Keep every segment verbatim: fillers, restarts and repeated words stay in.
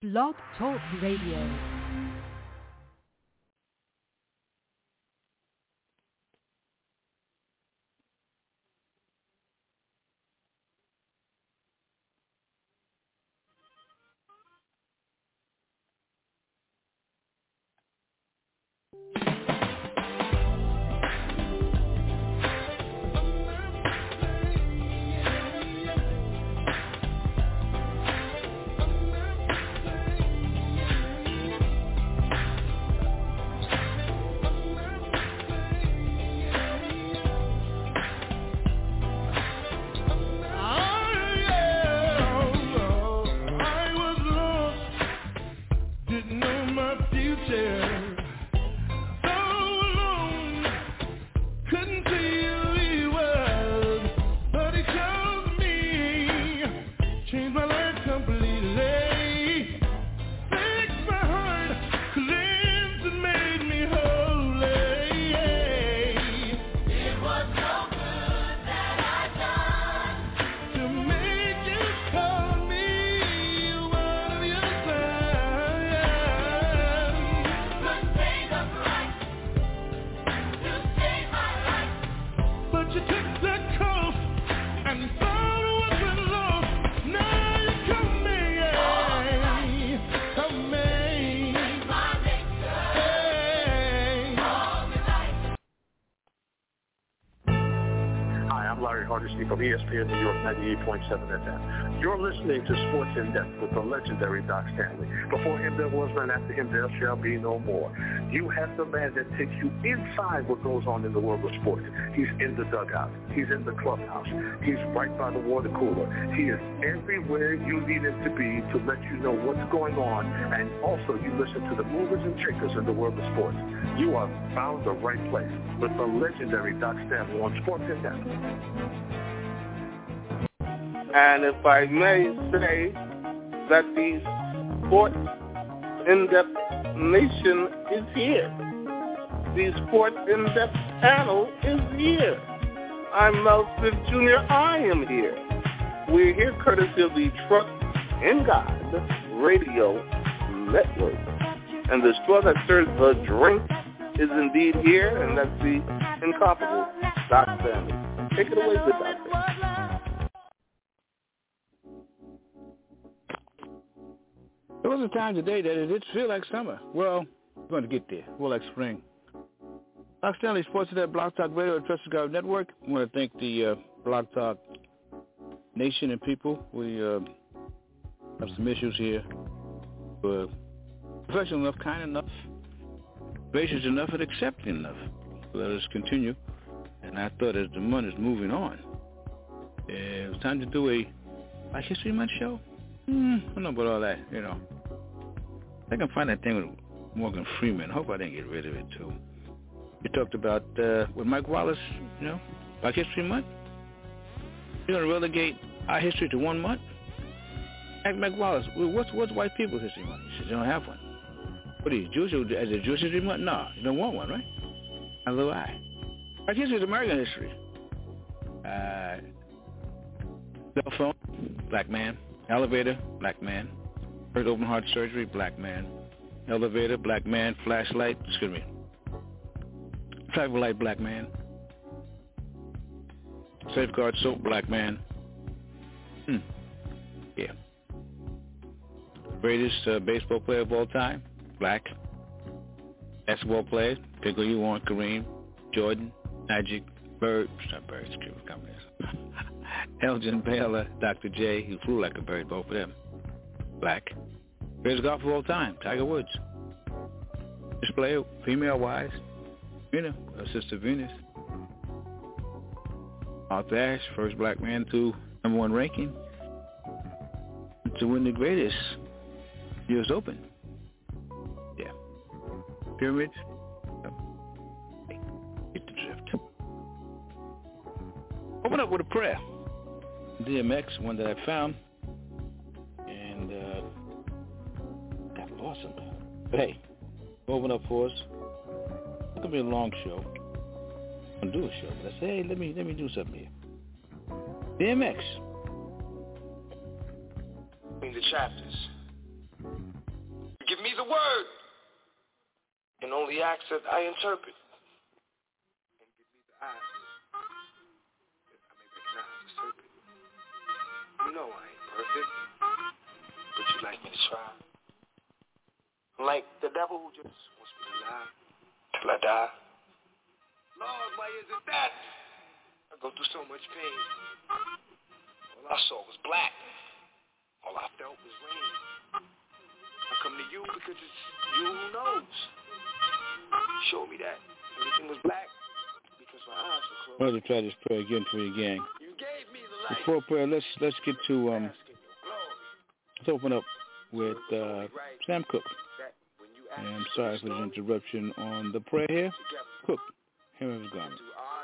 Blog Talk Radio. From E S P N New York ninety-eight point seven F M. You're listening to Sports in Depth with the legendary Doc Stanley. Before him there was none, after him there shall be no more. You have the man that takes you inside what goes on in the world of sports. He's in the dugout. He's in the clubhouse. He's right by the water cooler. He is everywhere you need him to be to let you know what's going on, and also you listen to the movers and shakers in the world of sports. You are found the right place with the legendary Doc Stanley on Sports in Depth. And if I may say that the Sports In-Depth Nation is here. The Sports In-Depth panel is here. I'm Mel Smith Junior I am here. We're here courtesy of the Trust in God Radio Network. And the straw that serves the drink is indeed here, and that's the incomparable Doc Stanley. Take it away, good doctor. There was a time today that it did feel like summer. Well, we're going to get there. More like spring. Doc Stanley, Sports Today, Blog Talk Radio, and Trusted God Network. I want to thank the uh, Blog Talk Nation and people. We uh, have some issues here. We're professional enough, kind enough, gracious enough, and accepting enough. Let us continue. And I thought as the month is moving on, it was time to do a Black History Month show. Hmm, I don't know about all that, you know. I can find that thing with Morgan Freeman. Hope I didn't get rid of it, too. We talked about, uh, with Mike Wallace, you know, Black History Month. You're going to relegate our history to one month? Ask Mike Wallace, well, what's, what's white people's history month? He says, you don't have one. What are you, Jewish? As a Jewish history month? No, you don't want one, right? Neither do I. Black history is American history. Uh, cell phone, black man. Elevator, black man. First open heart surgery, black man. Elevator, black man. Flashlight, excuse me. Traffic light, black man. Safeguard soap, black man. Hmm. Yeah. Greatest uh, baseball player of all time, black. Basketball player, pick who you want, Kareem, Jordan, Magic, Bird, not Bird, excuse me, Elgin Baylor, Doctor J, who flew like a bird, both of them. Black. Greatest golfer of all time, Tiger Woods. Display, female-wise, you know, Sister Venus. Arthur Ashe, first black man to number one ranking to win the greatest U S Open. Yeah. Pyramids. Hey, get the drift. Open up with a prayer. D M X, one that I found, and uh, got lost somehow. But hey, open up for us. It's gonna be a long show. I'm gonna do a show, but I say, hey, let me let me do something here. D M X. In the chapters. the word and only acts that I interpret. And give me the eyes that I may recognize the serpent. You know I ain't perfect, but you like me to try. Like the devil who just wants me to lie till I die. Lord, why is it that I go through so much pain? All I saw was black. All I felt was rain. I come to you because it's you who knows. Show me that everything was black because my eyes were closed. Brother, try this prayer again for you, gang. You gave me the light. Before prayer, let's let's get to um. Let's open up with uh, Sam Cooke. And I'm sorry for the interruption on the prayer here. Cook, here is garment.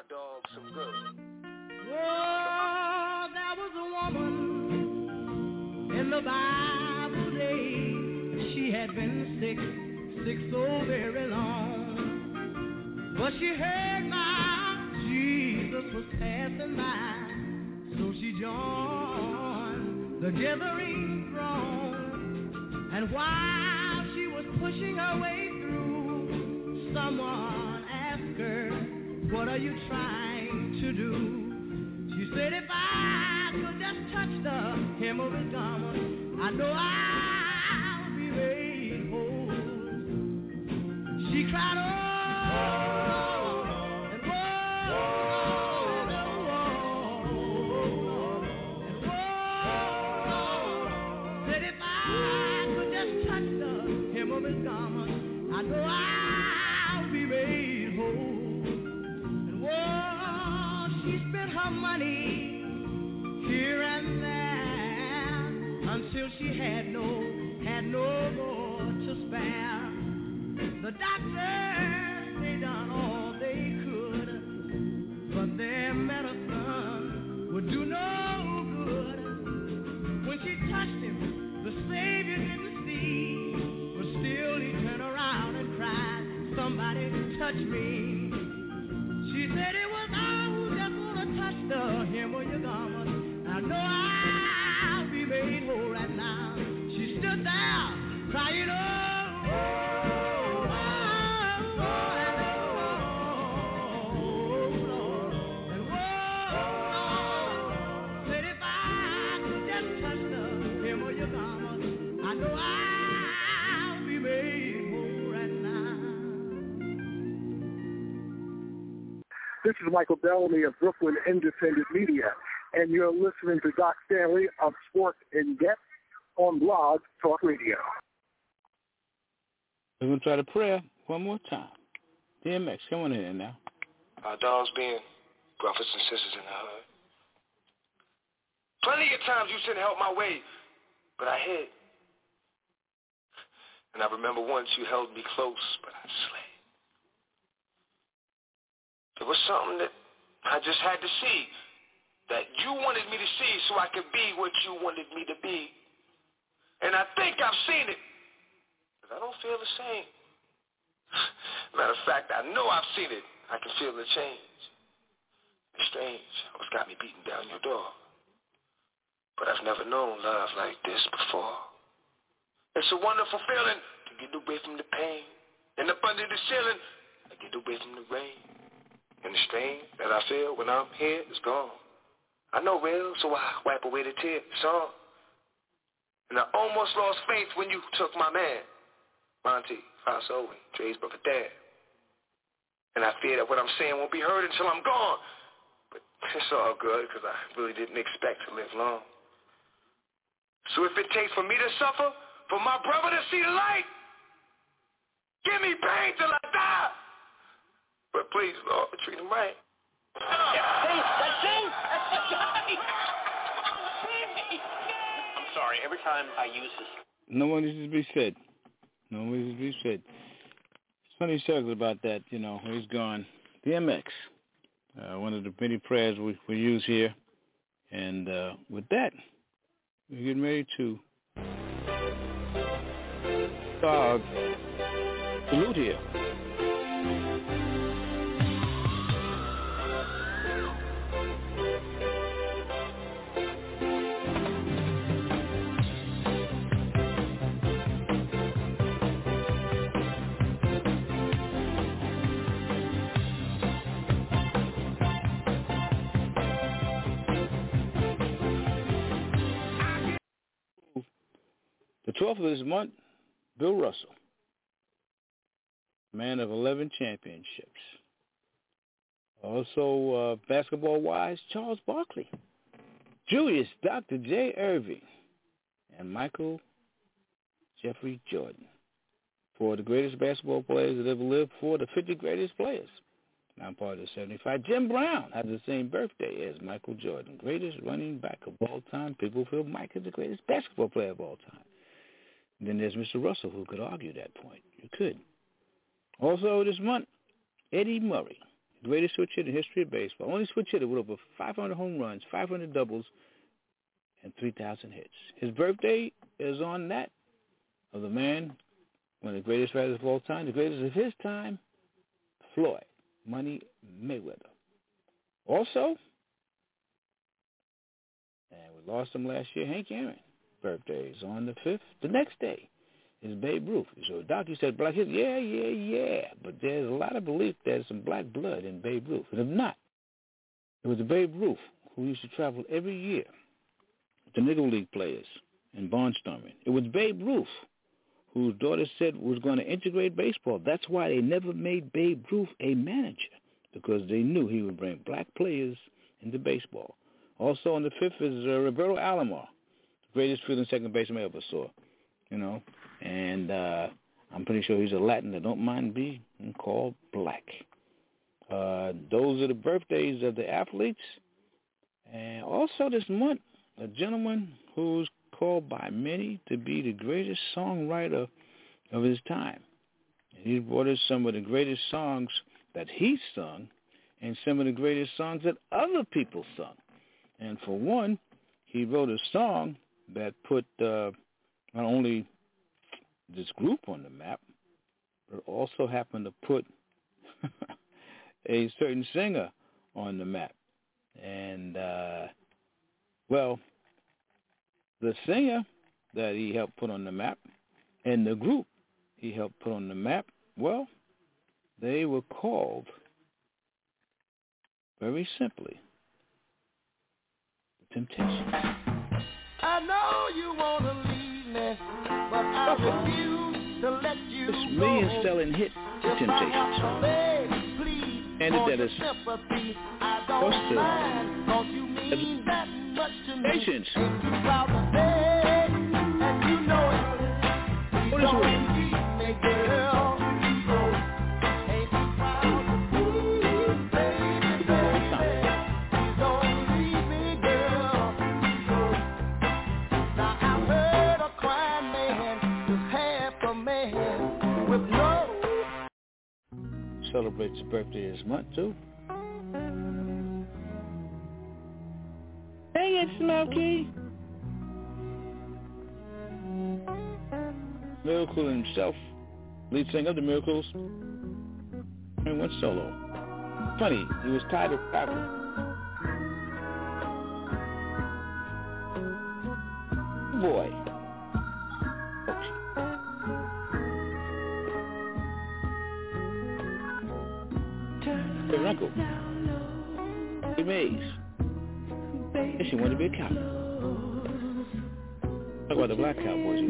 Oh, there was a woman in the Bible days. She had been sick, sick so very long. But she heard now Jesus was passing by. So she joined the gathering throng. And while she was pushing her way through, someone asked her, what are you trying to do? She said, if I could just touch the hem of his garment, I know I'll be made whole. She cried, oh, and whoa, and whoa, and whoa. Said, if I could just touch the hem of his garment, I know I'll be made whole. She spent her money here and there until she had no, had no more to spare. The doctors, they done all they could, but their medicine would do no good. When she touched him, the Savior didn't see, but still he turned around and cried, somebody touch me. She said it was I who just want to touch the hem of your garment. I know I'll be made whole right now. She stood there crying, oh, oh, oh, oh, Lord. And whoa, said if I could just touch the hem of your garment, I know I'll be made whole right now. This is Michael Bellamy of Brooklyn Independent Media, and you're listening to Doc Stanley of Sport in Depth on Blog Talk Radio. We're going to try the prayer one more time. D M X, come on in now. Our dogs being brothers and sisters in the hood. Plenty of times you sent help my way, but I hid. And I remember once you held me close, but I slayed. It was something that I just had to see, that you wanted me to see so I could be what you wanted me to be. And I think I've seen it, but I don't feel the same. Matter of fact, I know I've seen it. I can feel the change. It's strange. What's got me beating down your door? But I've never known love like this before. It's a wonderful feeling to get away from the pain. And up under the ceiling, I get away from the rain. And the strain that I feel when I'm here is gone. I know real, so I wipe away the tears. It's on. And I almost lost faith when you took my man, Monty, Faso, and Dre's brother dad. And I fear that what I'm saying won't be heard until I'm gone. But it's all good, because I really didn't expect to live long. So if it takes for me to suffer, for my brother to see the light, give me pain till I die. But please, Lord, treat him right. Yeah, see, that's it. I'm sorry. Every time I use this, no one needs to be said. No one needs to be said. It's funny circles about that. You know, he's gone. D M X, uh, one of the many prayers we, we use here, and uh, with that, we're getting ready to start salute here. twelfth of this month, Bill Russell, man of eleven championships. Also, uh, basketball-wise, Charles Barkley, Julius Doctor J. Irving, and Michael Jeffrey Jordan. Four of the greatest basketball players that ever lived, four of the fifty greatest players. Now I'm part of the seventy-five. Jim Brown has the same birthday as Michael Jordan, greatest running back of all time. People feel Mike is the greatest basketball player of all time. And then there's Mister Russell, who could argue that point. You could. Also this month, Eddie Murray, greatest switch hitter in the history of baseball. Only switch hitter with over five hundred home runs, five hundred doubles, and three thousand hits. His birthday is on that of the man, one of the greatest fighters of all time, the greatest of his time, Floyd Money Mayweather. Also, and we lost him last year, Hank Aaron. Birthday is on the fifth. The next day is Babe Ruth. So Doc, you said black history. Yeah, yeah, yeah. But there's a lot of belief there's some black blood in Babe Ruth. And if not, it was the Babe Ruth who used to travel every year with the Negro League players and barnstorming. It was Babe Ruth whose daughter said was going to integrate baseball. That's why they never made Babe Ruth a manager, because they knew he would bring black players into baseball. Also on the fifth is uh, Roberto Alomar, the greatest fielding second baseman I ever saw, you know. And uh, I'm pretty sure he's a Latin that don't mind being called black. Uh, those are the birthdays of the athletes. And also this month, a gentleman who's called by many to be the greatest songwriter of his time. And he brought us some of the greatest songs that he sung and some of the greatest songs that other people sung. And for one, he wrote a song that put uh, not only this group on the map, but also happened to put a certain singer on the map. And, uh, well, the singer that he helped put on the map and the group he helped put on the map, well, they were called, very simply, The Temptations. I know you want to leave me, but I refuse to let you go. This million-selling hit, The Temptations. And it that is Temptations. What is it? Celebrates his birthday this month, too. Dang it, Smokey! Miracle himself, lead singer of the Miracles, and went solo. Funny, he was tired of traveling. Boy. Her uncle, He Mays. And she wanted to be a cowboy. Talk about the black cowboys.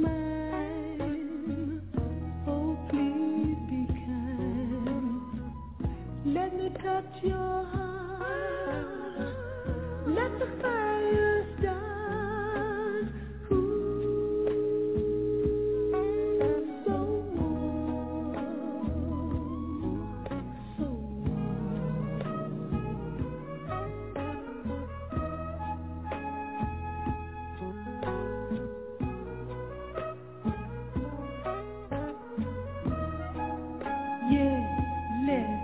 Let me touch your heart. Let the fire start. Ooh, so warm, so warm. Yeah, let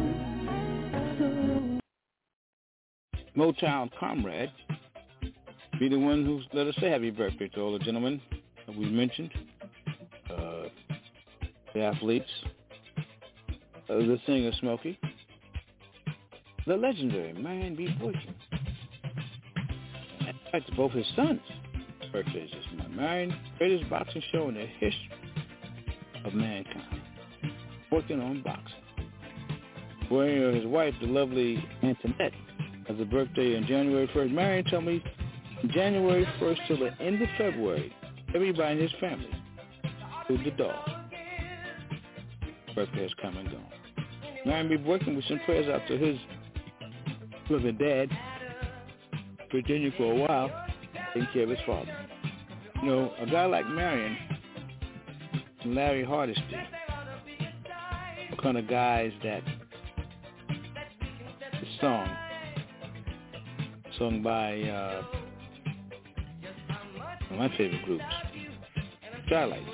Motown comrade, be the one who let us say happy birthday to all the gentlemen that we mentioned, uh, the athletes, uh, the singer Smokey, the legendary Marion B. Boykin. In fact, both his sons' birthdays this month. Marion, greatest boxing show in the history of mankind, working on boxing. Where his wife, the lovely Antoinette, has a birthday on January first. Marion told me from January first till the end of February, everybody in his family, including the dog, birthday has come and gone. Marion be working with some prayers out to his living dad, Virginia for a while, taking care of his father. You know, a guy like Marion and Larry Hardesty are kind of guys that the song sung by uh, one of my favorite groups, Starlights.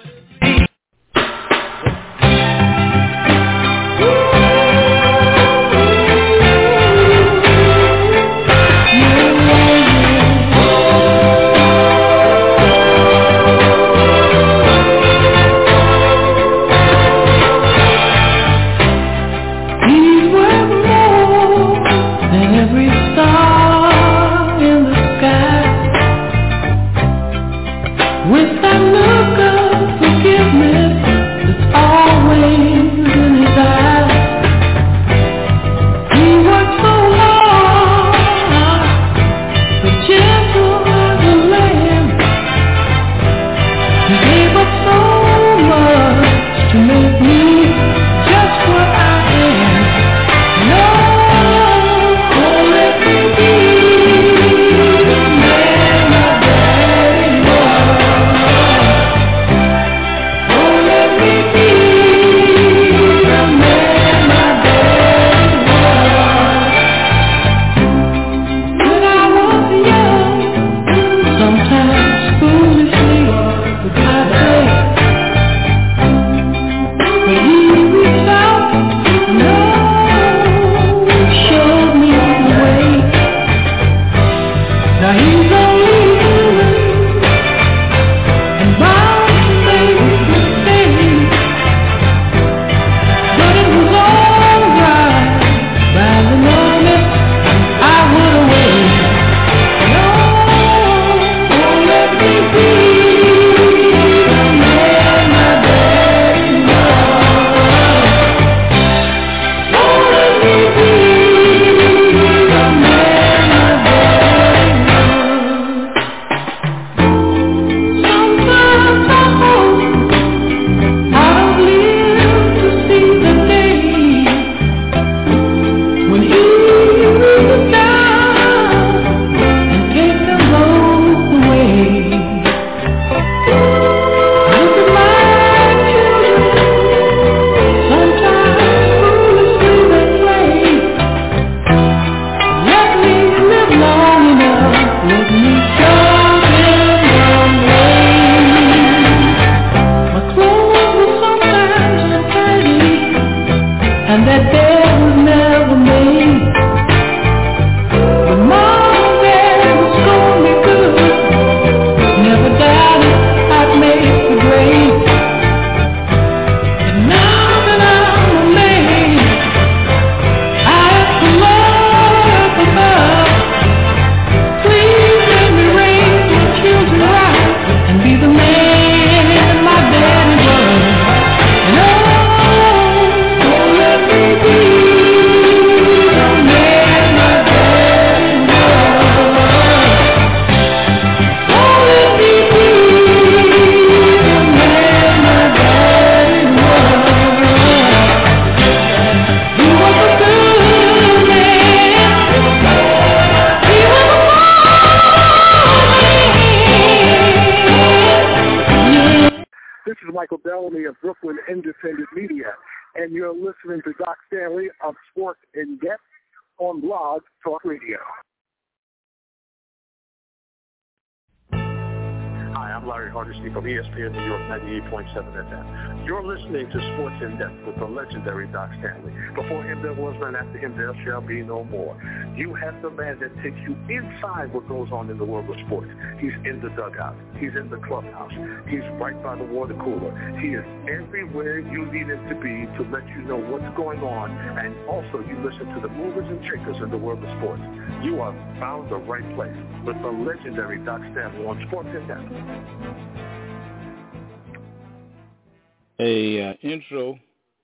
And you're listening to Doc Stanley of Sports in Depth on Blog Talk Radio. Hi, I'm Larry Hardesty from E S P N New York ninety-eight point seven F M. You're listening to Sports in Depth with the legendary Doc Stanley. Before him there was none, after him there shall be no more. You have the man that takes you inside what goes on in the world of sports. He's in the dugout. He's in the clubhouse. He's right by the water cooler. He is everywhere you need him to be to let you know what's going on, and also you listen to the movers and shakers in the world of sports. You have found the right place with the legendary Doc Stanley on Sports in Depth. A uh, intro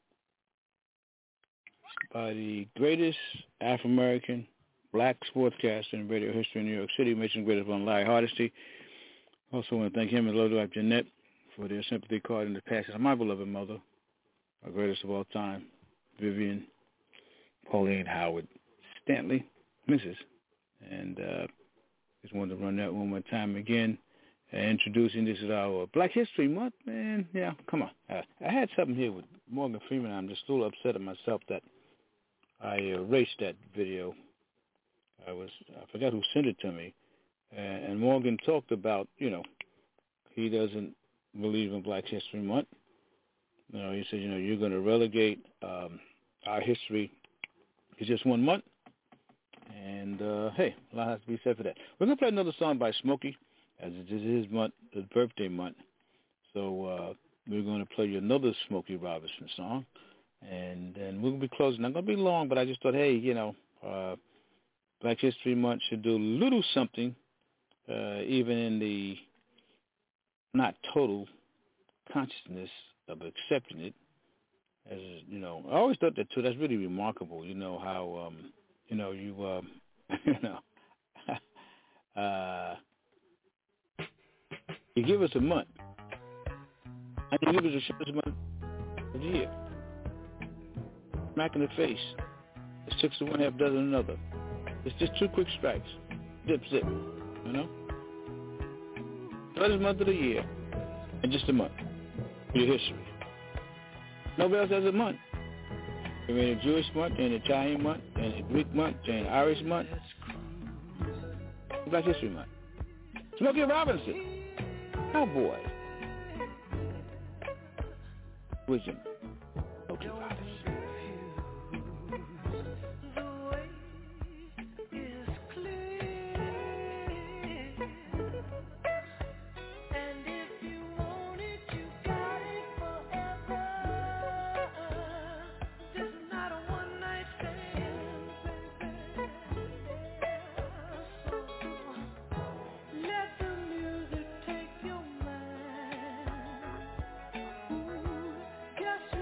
by the greatest Afro-American black sportscaster in radio history in New York City, mentioned greatest one, Larry Hardesty. Also want to thank him and Love Wife Jeanette for their sympathy card in the passing of my beloved mother, our greatest of all time, Vivian Pauline Howard Stanley, Missus And uh, just wanted to run that one more time again. Uh, introducing this is our Black History Month, man. Yeah, come on. Uh, I had something here with Morgan Freeman. I'm just a little upset at myself that I erased that video. I was I forgot who sent it to me. Uh, and Morgan talked about, you know, he doesn't believe in Black History Month. You know, he said, you know, you're going to relegate um, our history to just one month. And, uh, hey, a lot has to be said for that. We're going to play another song by Smokey, as it is his month, his birthday month. So uh, we're going to play you another Smokey Robinson song. And then we'll be closing. Not going to be long, but I just thought, hey, you know, uh, Black History Month should do a little something, uh, even in the not total consciousness of accepting it. As you know, I always thought that too. That's really remarkable. You know how, um, you know, you, um, you know, uh, you give us a month, and you give us the shortest month of the year. Smack in the face. It's six to one, half dozen another. It's just two quick strikes. Zip, zip. You know? Shortest month of the year, and just a month. Your history. Nobody else has a month. You're in a Jewish month, in an Italian month, in a Greek month, in an Irish month. Black History Month. Smokey Robinson. Cowboy. Wisdom. Smokey Robinson. Guess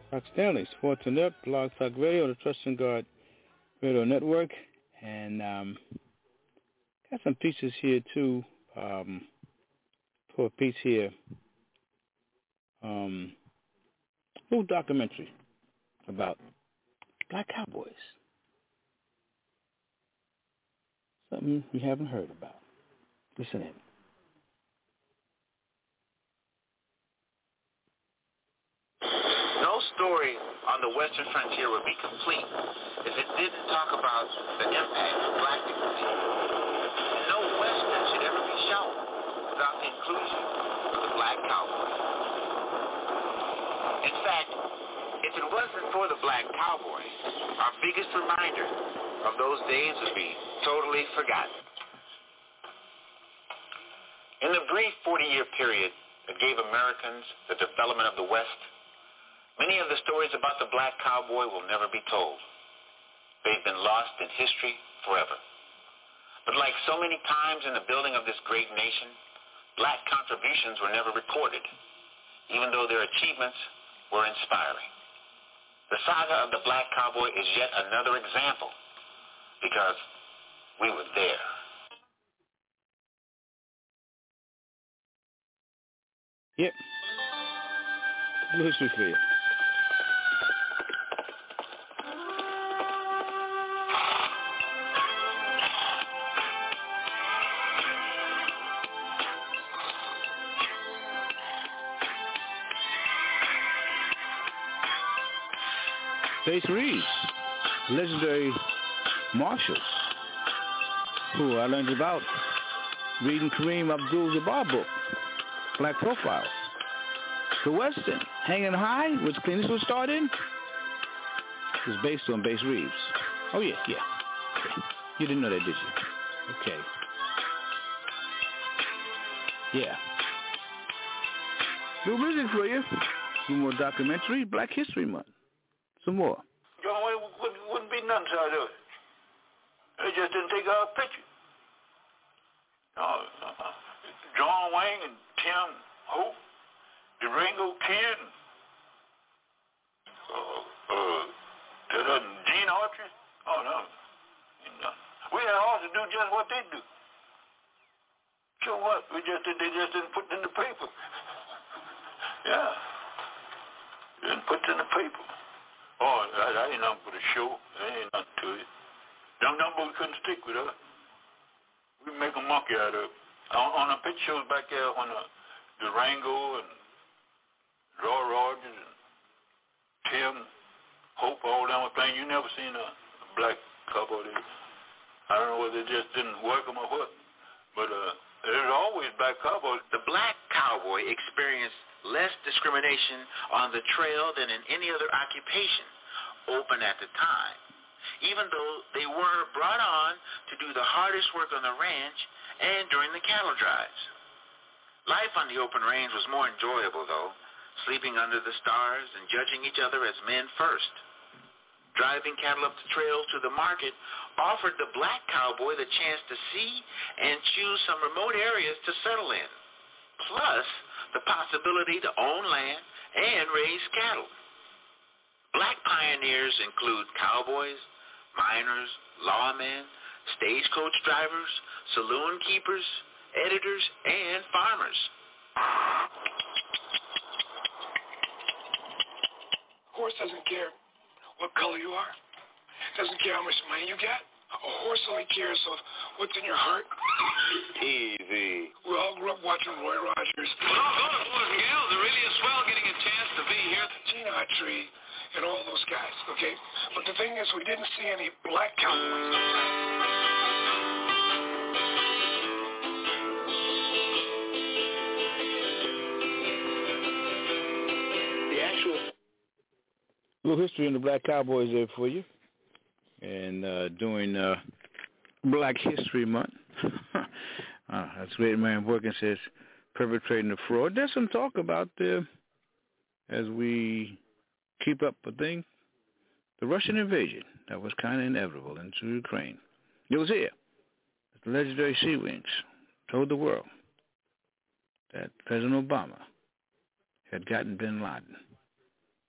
Doc Stanley, Sports and Up, Blog Talk Radio, the Trust and Guard Radio Network, and um, got some pieces here too. Um, for a piece here, um, a little documentary about black cowboys. Something you haven't heard about. Listen in. No story on the Western frontier would be complete if it didn't talk about the impact of black dignity. And no Western should ever be shown without the inclusion of the black cowboy. In fact, if it wasn't for the black cowboy, our biggest reminder of those days would be totally forgotten. In the brief forty-year period that gave Americans the development of the West, many of the stories about the black cowboy will never be told. They've been lost in history forever. But like so many times in the building of this great nation, black contributions were never recorded, even though their achievements were inspiring. The saga of the black cowboy is yet another example, because we were there. Yep. A little history for you. Bass Reeves, legendary marshal, who I learned about reading Kareem Abdul-Jabbar book, Black Profiles. The Western, Hanging High, which Clint Eastwood starred in, is based on Bass Reeves. Oh, yeah, yeah. Okay. You didn't know that, did you? Okay. Yeah. New music for you. One more documentary, Black History Month. Some more. John Wayne wouldn't, wouldn't be none side of it. They just didn't take our picture. No, uh, John Wayne and Tim Hope, Durango Kid, uh, uh, that Gene Autry. Oh no, no. We had all to do just what they do. So what? We just they just didn't put it in the paper. Yeah, didn't put it in the paper. Oh, that, that ain't nothing for the show. That ain't nothing to it. Them numbers we couldn't stick with us. We make a monkey out of it. On, on the pitch shows back there on the Durango and Roy Rogers and Tim Hope, all them were playing. You never seen a, a black cowboy there. I don't know whether they just didn't work them or what. But uh, there's always black cowboys. The black cowboy experienced less discrimination on the trail than in any other occupation open at the time, even though they were brought on to do the hardest work on the ranch and during the cattle drives. Life on the open range was more enjoyable, though, sleeping under the stars and judging each other as men first. Driving cattle up the trail to the market offered the black cowboy the chance to see and choose some remote areas to settle in, plus the possibility to own land and raise cattle. Black pioneers include cowboys, miners, lawmen, stagecoach drivers, saloon keepers, editors, and farmers. Horse doesn't care what color you are. Doesn't care how much money you get. A horse only cares of what's in your heart. Easy. We all grew up watching Roy Rogers. Well, hello, boys and girls. It really is swell getting a chance to be here. Gene Autry and all those guys, okay? But the thing is, we didn't see any black cowboys. The actual... A little history on the black cowboys there for you. And uh, during uh, Black History Month, uh, that's great man working says perpetrating the fraud. There's some talk about uh, as we keep up a thing, the Russian invasion that was kind of inevitable into Ukraine. It was here. The legendary Sea Wings told the world that President Obama had gotten bin Laden.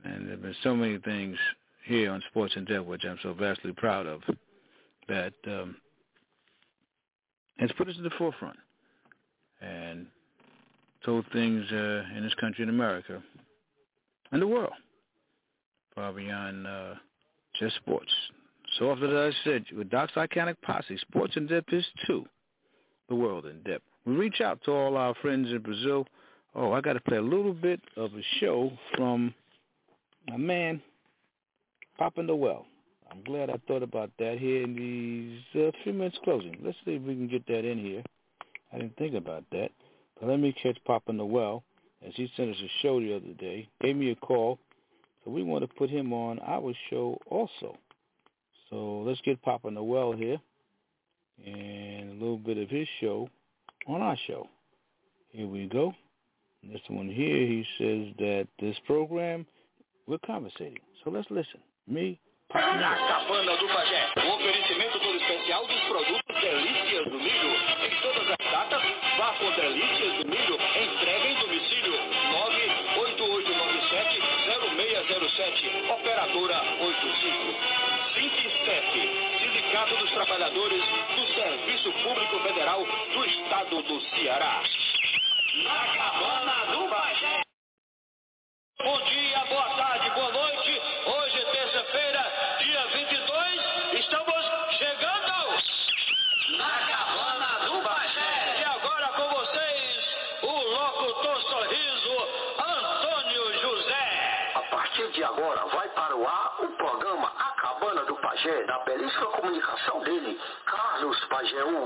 And there have been so many things here on Sports in Depth, which I'm so vastly proud of, that um, has put us in the forefront and told things uh, in this country, in America, and the world, far beyond uh, just sports. So often, as I said, with Doc's Iconic Posse, Sports in Depth is too the world in depth. We reach out to all our friends in Brazil. Oh, I got to play a little bit of a show from my man, Papa Noel. I'm glad I thought about that here in these uh, few minutes closing. Let's see if we can get that in here. I didn't think about that. But let me catch Papa Noel, as he sent us a show the other day, gave me a call. So we want to put him on our show also. So let's get Papa Noel here and a little bit of his show on our show. Here we go. This one here, he says that this program, we're conversating. So let's listen. Me, Papa Noel. Cabana do Pajé, o oferecimento todo especial dos produtos Delícias do Milho. Em todas as datas, vá com Delícias do Milho, entrega em domicílio. nove oito oito nove sete zero seis zero sete, operadora oitenta e cinco. Sintestep, Sindicato dos Trabalhadores do Serviço Público Federal do Estado do Ceará. Na Cabana do Pajé. Bom dia, boa tarde, boa noite. Hoje é terça-feira, dia vinte e dois. Estamos chegando na Cabana do Pajé. E agora com vocês, o locutor sorriso, Antônio José. A partir de agora vai para o ar o programa A Cabana do Pajé, da belíssima comunicação dele, Carlos Pajeú.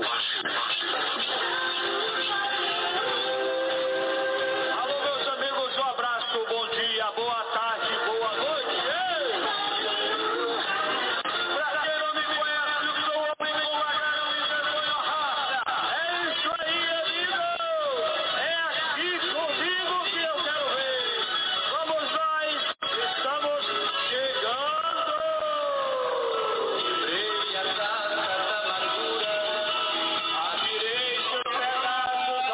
Alô, meus amigos, um abraço, bom dia, boa tarde, boa noite. Ei! Pra quem não me conhece, eu sou o homem com a cara, me vergonha a raça. É isso aí, amigo. É aqui comigo que eu quero ver. Vamos nós, estamos chegando. Veja a casa da amargura, atirei seus pedaços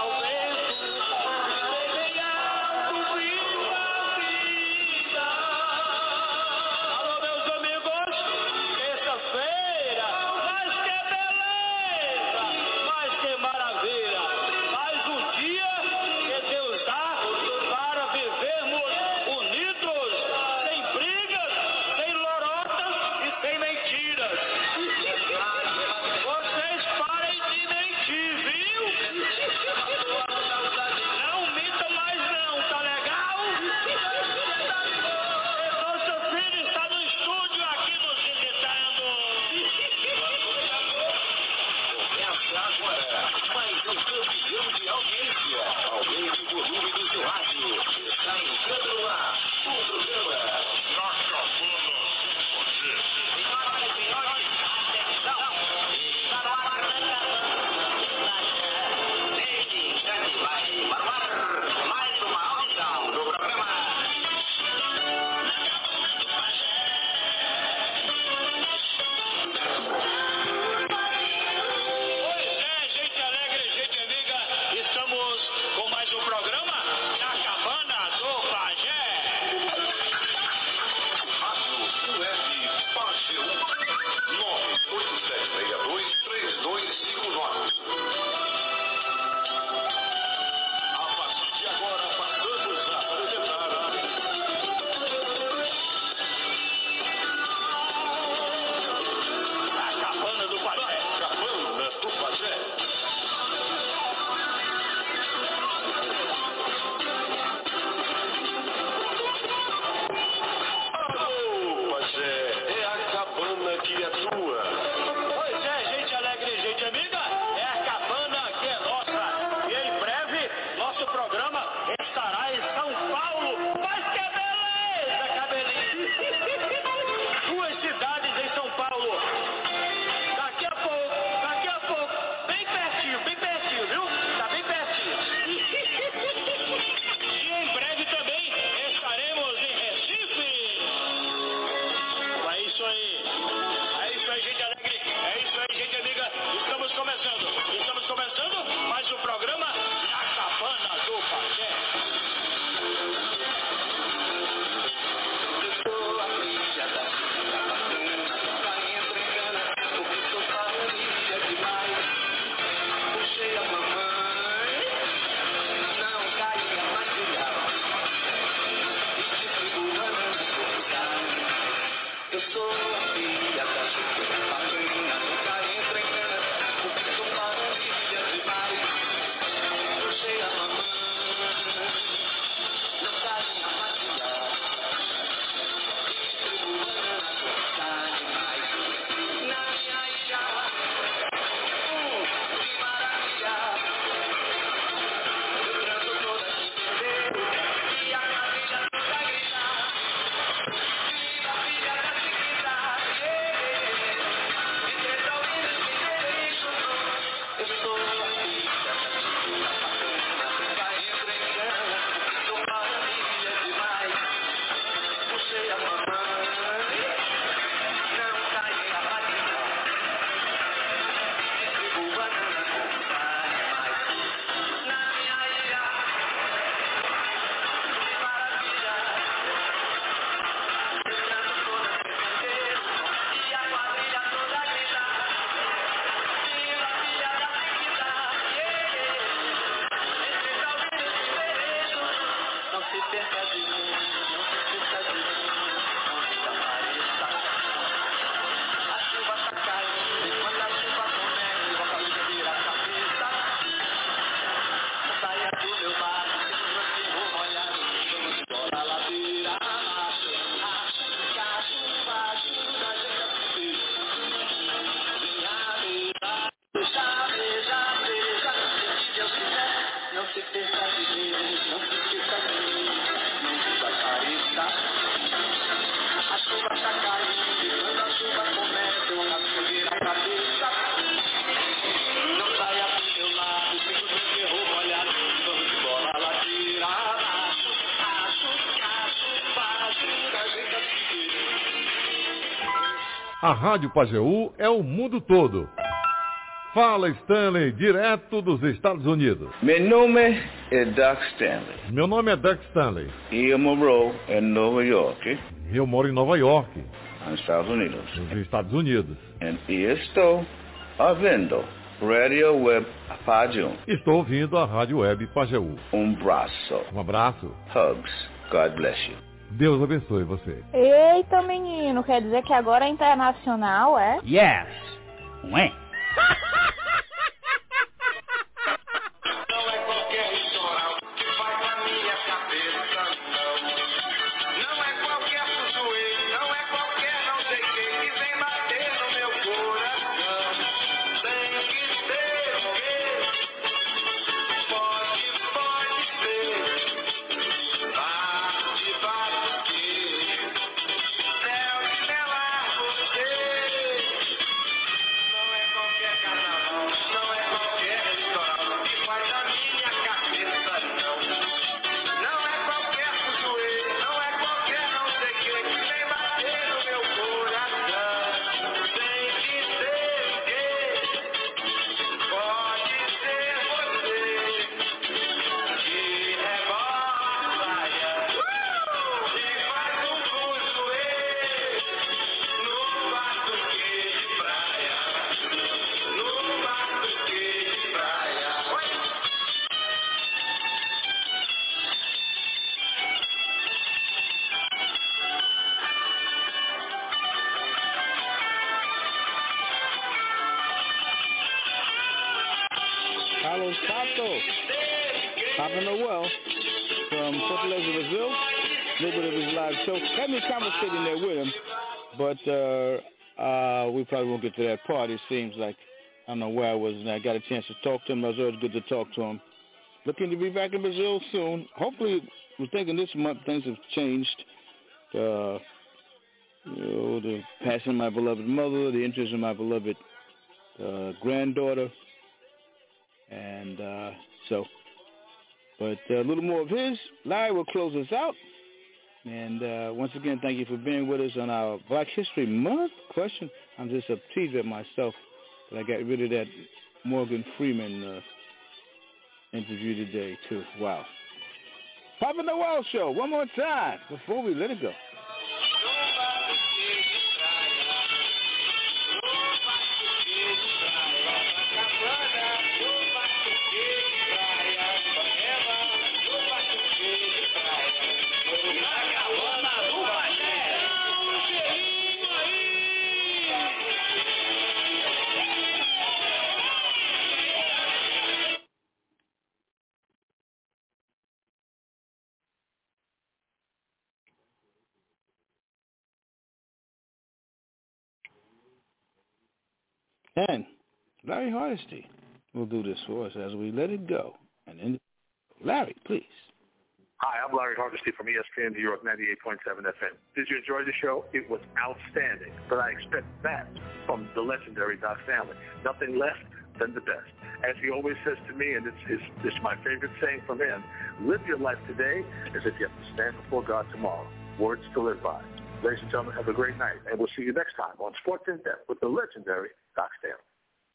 Eu sou a filha da chuva, bacana, nunca entra em cana, porque sou família demais. Puxei a mamãe, não sai a magia, distribuo banana com animais. Na minha ilha, hum, que maravilha, eu transo toda inteira e a família toda grita. Viva a filha da chiquita, yeah, entre taurinos e mineiros. Eu sou a filha da chiquita, bacana, nunca entra em cana, sou família demais. Puxei a mamãe, não cai a matinha, distribuo banana com animais. Na minha ilha, que maravilha, eu transo toda defender e a quadrilha toda grita. Viva a filha da chiquita, yeah, entre taurinos e mineiros. Não se perca de mim, não se esqueça de mim, onde apareça. A chuva tá caindo e quando a chuva começa, a família vira a cabeça. Não saia do meu lado, segura esse voo molhado, vamos embora a ladeira abaixo. Acho que a chuva ajuda a gente a subir. Minha beira, beija, beija, beija, se Deus quiser, não se perca de mim, não se esqueça de mim, não desapareça. A chuva tá caindo e quando a chuva começa, eu rasgo vira a cabeça. Não saia do meu lado, segura o ferro molhado, vamos embora a ladeira abaixo. Acho que a chuva ajuda a gente a subir. A Rádio Pajeú é o mundo todo. Fala, Stanley, direto dos Estados Unidos. Meu nome é Doug Stanley. Meu nome é Doug Stanley. E eu moro em Nova York, Eu moro em Nova York, nos Estados Unidos. nos Estados Unidos. E estou ouvindo Radio Web Pajeú. Estou ouvindo a Rádio Web Pajeú. Um abraço. Um abraço. Hugs. God bless you. Deus abençoe você. Eita, menino, quer dizer que agora é internacional, é? Yes. Ué. Não é qualquer ritual que faz na minha cabeça, não. Não é qualquer suzuê, não é qualquer não sei quem que vem bater no meu coração. Tem que ser o quê? Pode, pode ser. Bate, bate, céu de melar você. Não é qualquer carnaval, não é qualquer litoral que faz a minha cabeça, não. Não é qualquer fuzuê, não é qualquer não sei quem que vem bater no meu coração. Tem que ser o quê? Pode ser você que rebola a saia e faz um fuzuê no batuque de praia. No batuque de praia. Oi! Carlos Pato, Papa Noel from Fortaleza, Brazil. A little bit of his live show. Had me conversating there with him, but uh, uh, we probably won't get to that part. It seems like I don't know where I was, and I got a chance to talk to him. It was always good to talk to him. Looking to be back in Brazil soon. Hopefully, we're thinking this month things have changed. Uh, you know, the passing of my beloved mother, the interest in my beloved uh, granddaughter. And uh, so, but uh, a little more of his. Larry will close us out. And uh, once again, thank you for being with us on our Black History Month question. I'm just a teaser at myself that I got rid of that Morgan Freeman uh, interview today, too. Wow. Papa Noel Show, one more time before we let it go. And Larry Hardesty will do this for us as we let it go. And then, Larry, please. Hi, I'm Larry Hardesty from E S P N New York ninety-eight point seven F M. Did you enjoy the show? It was outstanding, but I expect that from the legendary Doc Stanley. Nothing less than the best. As he always says to me, and it's, it's, it's my favorite saying from him, live your life today as if you have to stand before God tomorrow. Words to live by. Ladies and gentlemen, have a great night, and we'll see you next time on Sports in Depth with the legendary Doc Stanley.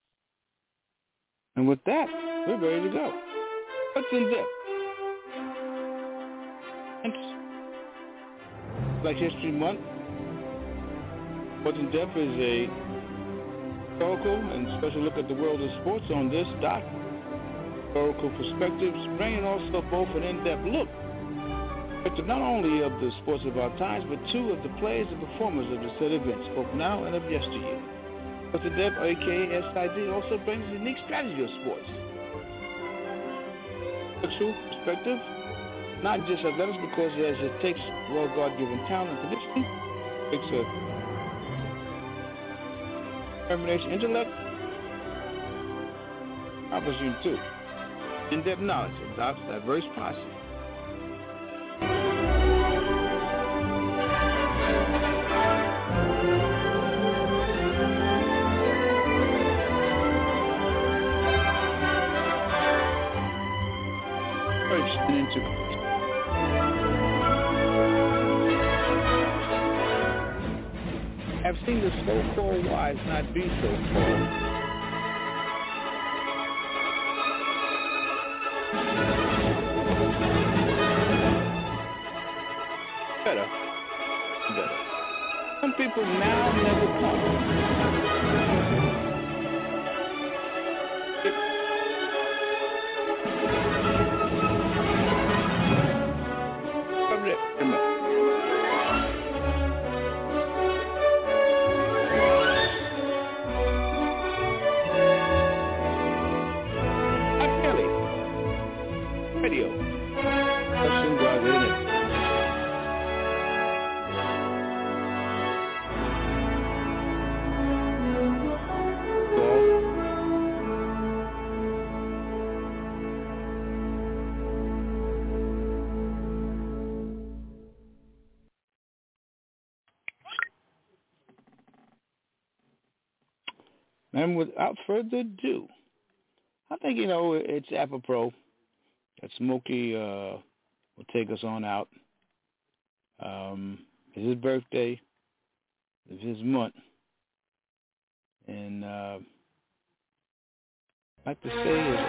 And with that, we're ready to go. What's in depth? Black History Month. What's in Depth is a historical and special look at the world of sports on this doc. Historical perspectives, bringing also both an in-depth look at not only of the sports of our times, but two of the players and performers of the said events, both now and of yesteryear. What's in Depth, a k a. S I D, also brings a unique strategy of sports. A true perspective, not just athletics, because as it takes well God-given talent and conditioning, it takes a determination, intellect, opportunity too. In-depth knowledge of Doc's diverse posse. First, and into I've seen the so-called wise not be so-called. Better. Better. Some people now never come. It, remember. Radio. Question God in it. And without further ado, I think, you know, it's apropos that Smokey uh, will take us on out. Um, it's his birthday. It's his month. And uh, I'd like to say is,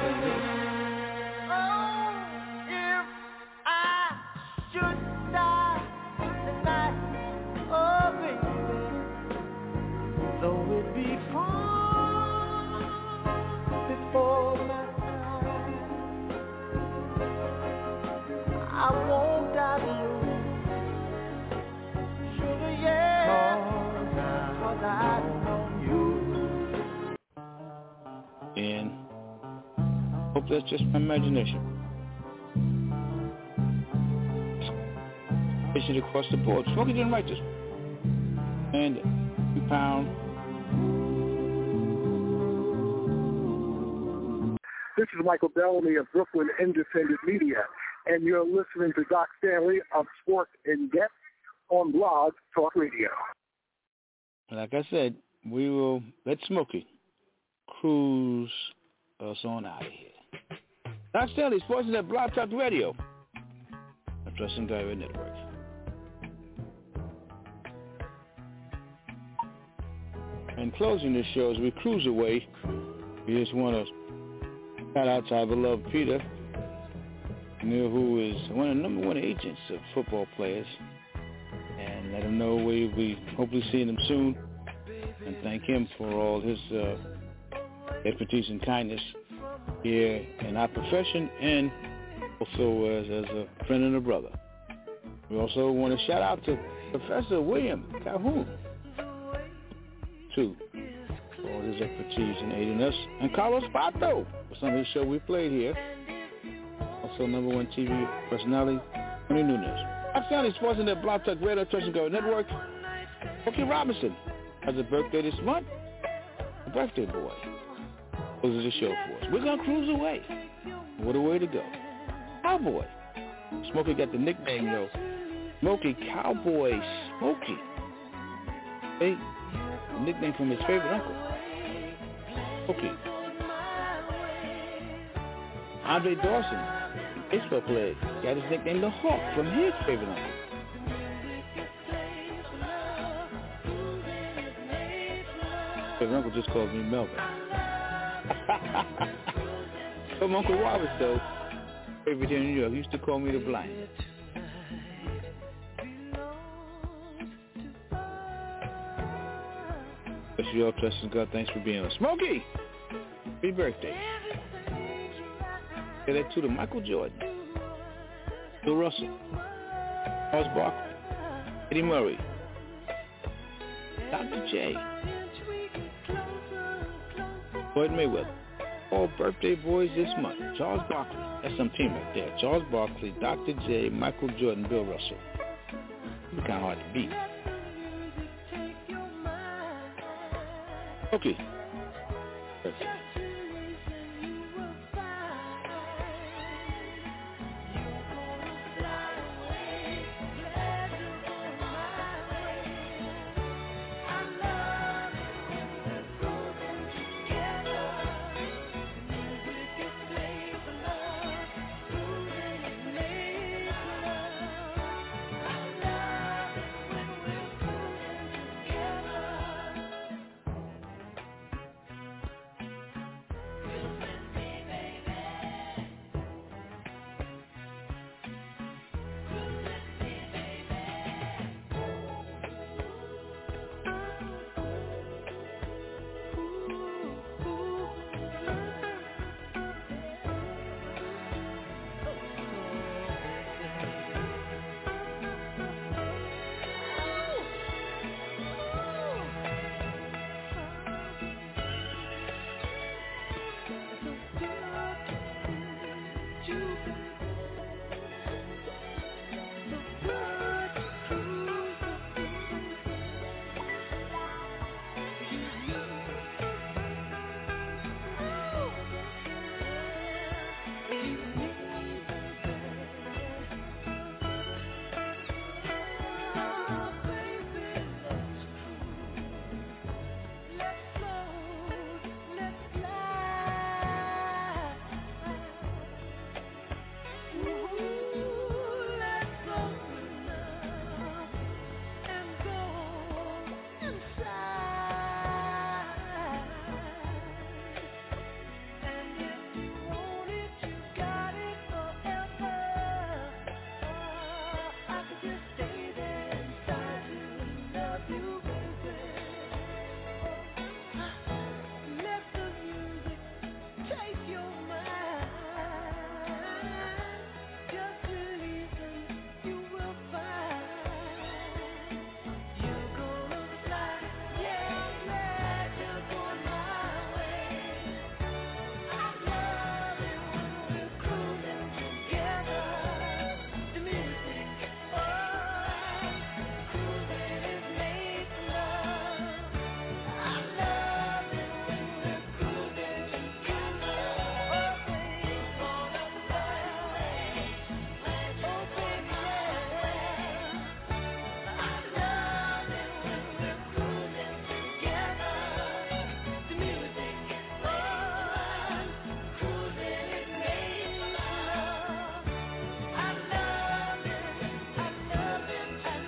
I won't die blue. Sugar, yeah, cause I know you. And hope that's just my imagination. Patient across the board. Smokey didn't write this. And two pound. This is Michael Bellamy of Brooklyn Independent Media, and you're listening to Doc Stanley of Sports in Depth on Blog Talk Radio. Like I said, we will let Smokey cruise us on out of here. Doc Stanley, Sports in Depth, Blog Talk Radio, Addressing Diary Network. In closing this show, as we cruise away, we just want to shout out to our beloved Peter, you know, who is one of the number one agents of football players, and let him know we we hopefully seeing him soon, and thank him for all his uh, expertise and kindness here in our profession, and also as, as a friend and a brother. We also want to shout out to Professor William Calhoun, too, for all his expertise in aiding us, and Carlos Pato for some of his show we played here. Also, number one T V personality, Tony Nunez. Outstanding Sports in the Blog Talk Radio, Trust and Go Network. Smokey Robinson has a birthday this month. Birthday Boy. Closes the show for us. We're going to cruise away. What a way to go. Cowboy. Smokey got the nickname, though. Smokey Cowboy Smokey. Hey, the nickname from his favorite uncle. Smokey. Andre Dawson, baseball player, got his nickname the Hawk from his favorite uncle. His uncle just called me Melvin. From Uncle Robert, though, favorite here in New York, he used to call me the Blind. Bless you all, trust in God. Thanks for being on. Smokey! Happy birthday. Say that too to Michael Jordan, Bill Russell, Charles Barkley, Eddie Murray, Doctor J, Floyd Mayweather. All birthday boys this month. Charles Barkley. That's some team right there. Charles Barkley, Doctor J, Michael Jordan, Bill Russell. It's kind of hard to beat. Okay. Birthday.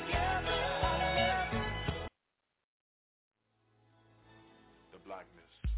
Blackness.